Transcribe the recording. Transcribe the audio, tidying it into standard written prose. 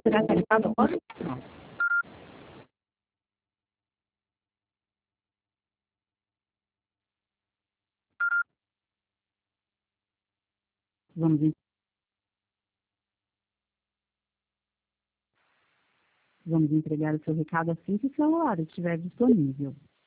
Telespectador. Vamos, vamos entregar o seu recado assim que o seu horário estiver disponível.